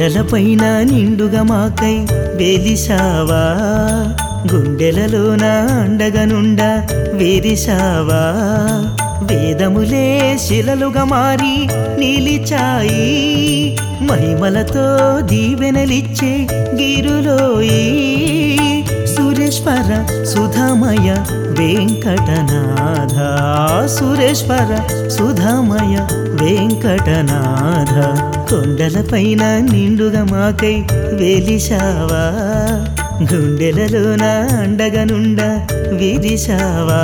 కొండలపైన నిండుగా మాకై వెలిసావా, గుండెలలోన అండగనుండా వేరిసావా. వేదములే శిలలుగా మారి నిలిచాయి, మహిమలతో దీవెనలిచ్చే గిరులోయి. సురేశ్వర సుధామయ వెంకటనాథ, సురేశ్వర సుధామయ వెంకటనాథ. కొండలపైన నిండుగా మాకై వెలిసావా, గుండెలలోన అండగనుండా విరిసావా.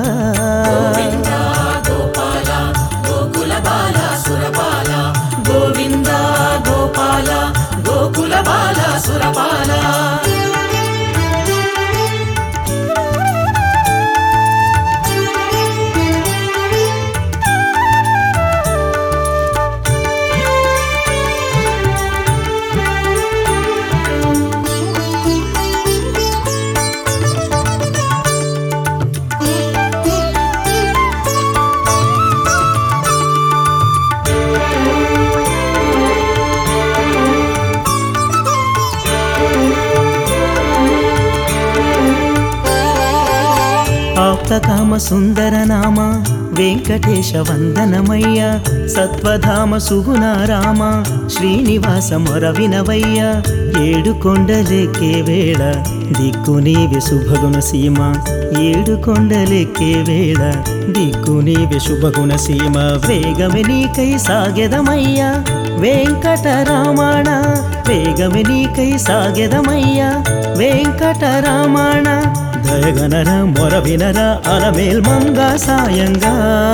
గోపాల గోకుల బాల సురపాల, గోవింద గోపాల గోకుల బాల సురపాల. ఆప్తకామ సుందర నామ వెంకటేశ వందనమయ్య, సత్వధామ సుగుణ రామ శ్రీనివాస మొర వినవయ్య. ఏడు కొండలెక్కే వేళ దిక్కు నీవే శుభగుణ సీమ, ఏడు కొండలెక్కే వేళ దిక్కు నీవే శుభగుణ సీమ. వేగమే నీకై సాగెదమయ్య వెంకటరమణ, వేగమే నీకై సాగెదమయ్య వెంకటరమణ. దయగనర మొర వినర అలమేల్మంగా సాయంగా.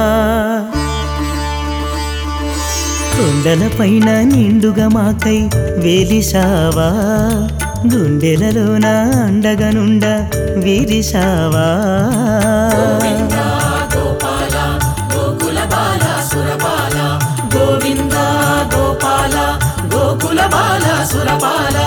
కొండలపైన నిండుగా మాకై వెలిసావా, గుండెలలోన అండగనుండా విరిసావా. గోవింద గోపాల గోకుల బాల సురపాల, గోవింద గోపాల గోకుల బాల సురపాల.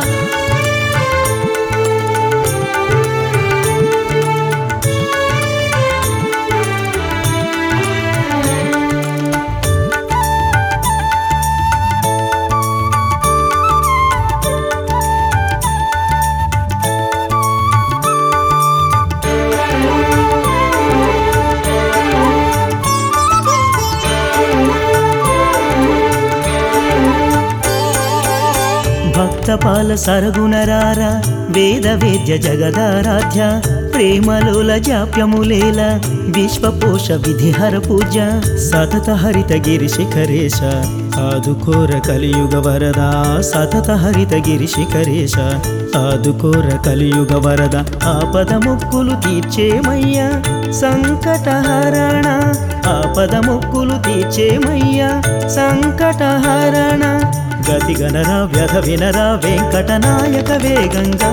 భక్తపాల సరగుణరార వేద వేద్య జగదారాధ్య, ప్రేమలోల జాప్యములేల విశ్వపోష విధిహర పూజ. సతత హరిత గిరి శిఖరేశ ఆదుకోర కలియుగ వరద, సతత హరిత గిరి శిఖరేశ ఆదుకోర కలియుగ వరద. ఆపద మొక్కులు తీర్చేమయ్యా సంకటహరణ, ఆపద మొక్కులు తీర్చేమయ్యా సంకటహరణ. గతి గణర వ్యధ వినర వెంకటనాయక వేగంగా.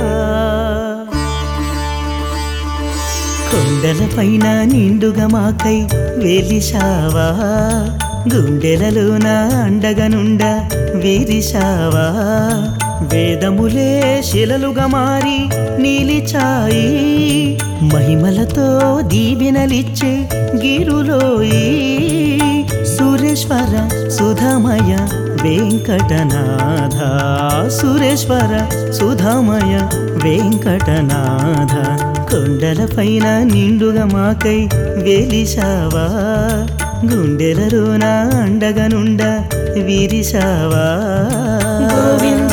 కొండలపైన నిండుగా మాకై వెలిసావా, గుండెలలోన అండగనుండా విరిసావా. వేదములే శిలలుగా మారి నిలిచాయి, మహిమలతో దీవెనలిచ్చే గిరులోయి. సురేశ్వర సుధామయ వెంకటనాథ, సురేశ్వర సుధామయ వెంకటనాథ. కొండలపైన నిండుగా మాకై వెలిసావా, గుండెలలోన అండగనుండా విరిసావా. గోవింద